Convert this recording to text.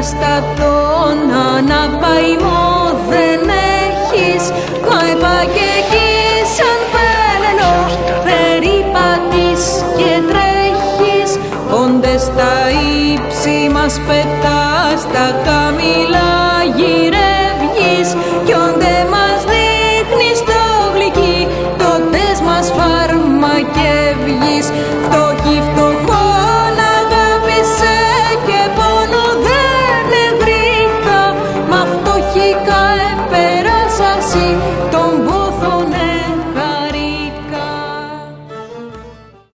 στα τόνα να παϊμό δεν έχεις. Μα και εκεί σαν πέλαινο περιπατείς και τρέχεις. Όντες στα ύψη μας πετάς τα χαμηλά.